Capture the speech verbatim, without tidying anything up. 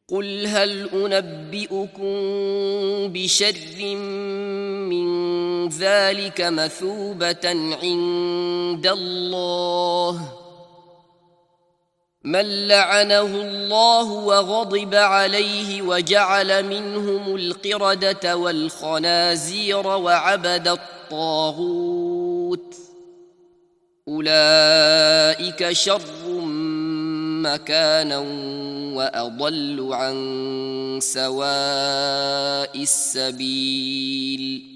قل هل أنبئكم بشر من ذلك مثوبة عند الله من لعنه الله وغضب عليه وجعل منهم القردة والخنازير وعبد الطاغوت أولئك شر مكانا وأضل عن سواء السبيل.